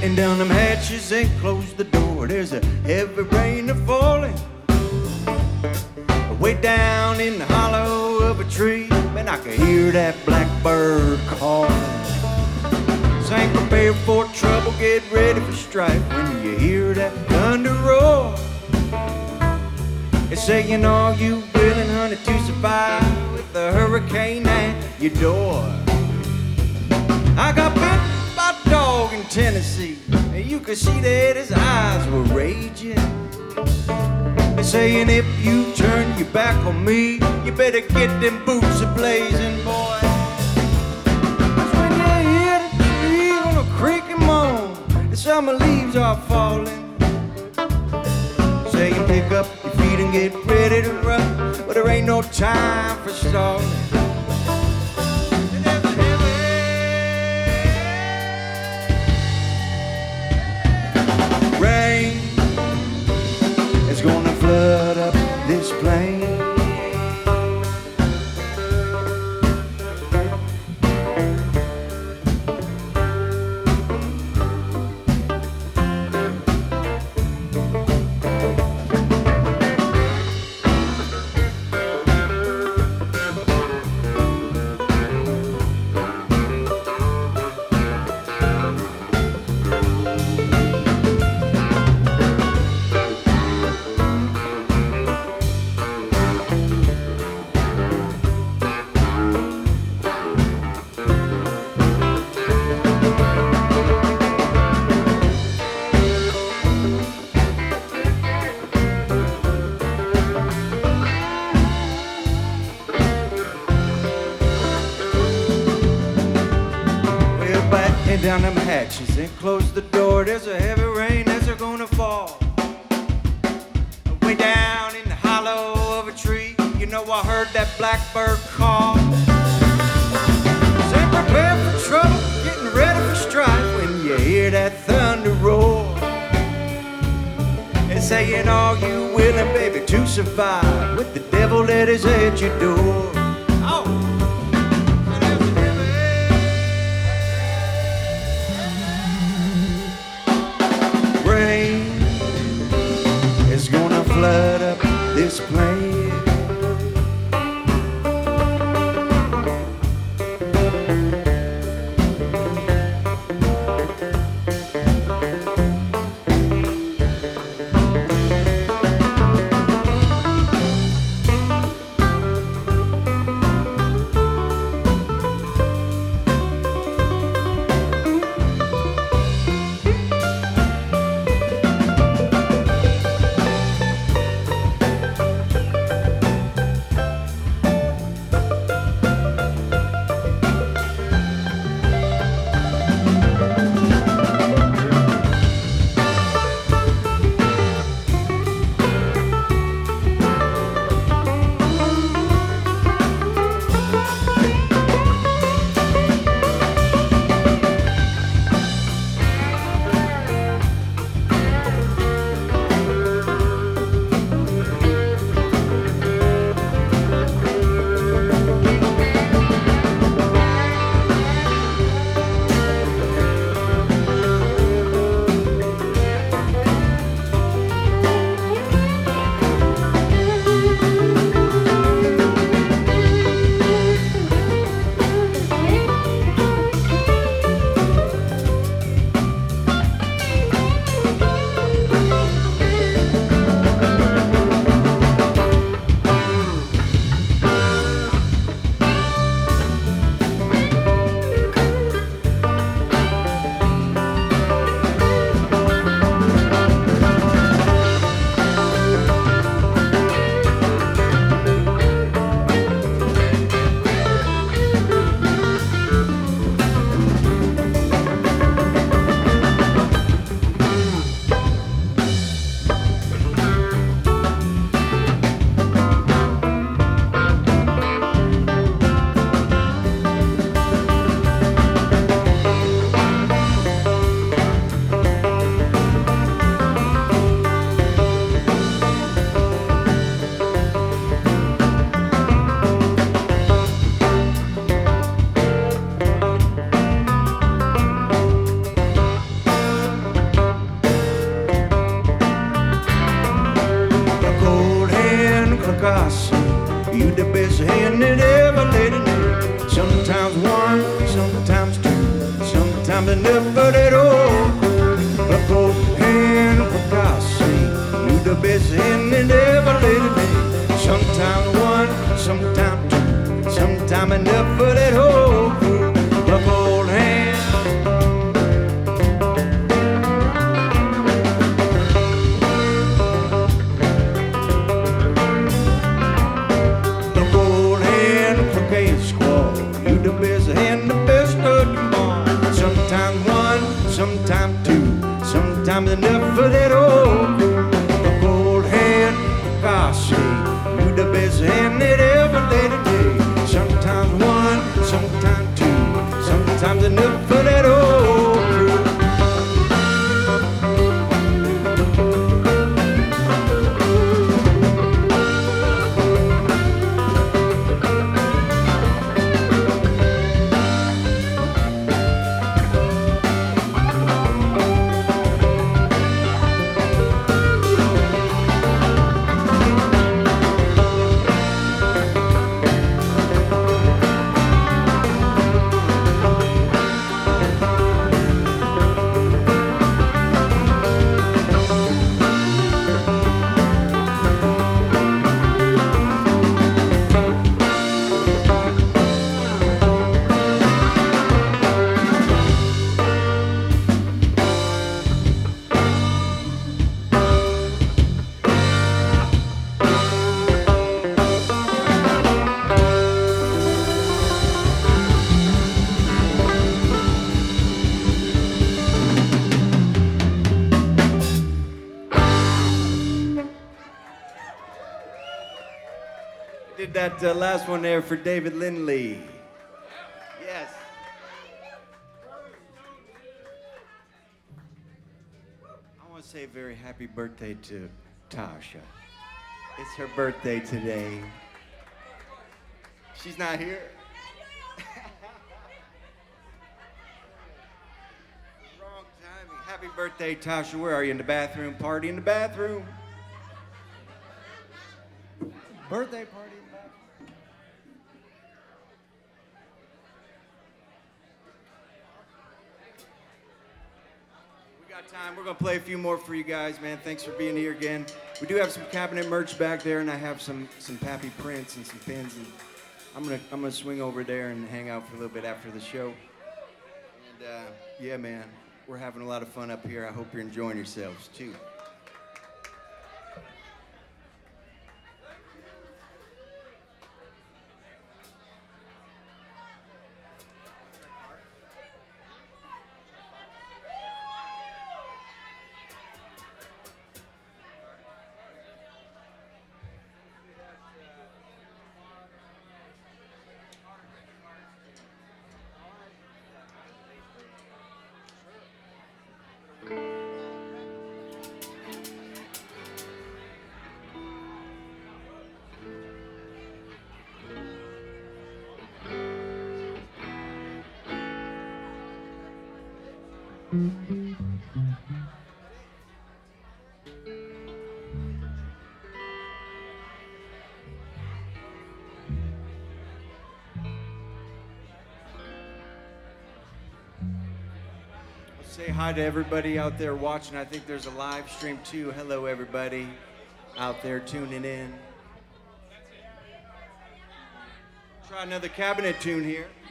batten down them hatches and close the door. There's a heavy rain a-falling way down in the hollow of a tree. Man, I can hear that blackbird calling, saying prepare for trouble, get ready for strife. When you hear that thunder roar, it's saying all you willing, honey, to survive with the hurricane at your door. I got bit by a dog in Tennessee, and you could see that his eyes were raging. They're saying if you turn your back on me, you better get them boots a-blazing, boy. That's when you hear the tree on a creak and moan, the summer leaves are falling. Saying pick up your feet and get ready to run, but there ain't no time for stalling. Rain is gonna flood up this plain. Down them hatches and close the door. There's a heavy rain that's gonna fall way down in the hollow of a tree. You know I heard that blackbird call, say prepare for trouble, getting ready for strife. When you hear that thunder roar, it's saying all you willing, baby, to survive with the devil that is at your door. Flood up this plain. best hand that ever laid an egg. Sometimes one, sometimes two, sometimes enough for that old black old hen. For God's sake, you the best hen that ever laid an egg. Sometimes one, sometimes two, sometimes enough for that old black old hen. Sometimes two, sometimes enough for that old gold hand. For God's sake, you the best hand that ever laid an egg. Sometimes one, sometimes two, sometimes enough for that old crew. Did that last one there for David Lindley. Yes. I want to say a very happy birthday to Tasha. It's her birthday today. She's not here. Wrong timing. Happy birthday, Tasha. Where are you? In the bathroom? Party in the bathroom. Birthday party. Time. We're going to play a few more for you guys, man. Thanks for being here again. We do have some cabinet merch back there, and I have some Pappy prints and some pins, and I'm gonna swing over there and hang out for a little bit after the show. And yeah, man, we're having a lot of fun up here. I hope you're enjoying yourselves too. Say hi to everybody out there watching. I think there's a live stream too. Hello, everybody out there tuning in. Try another cabinet tune here.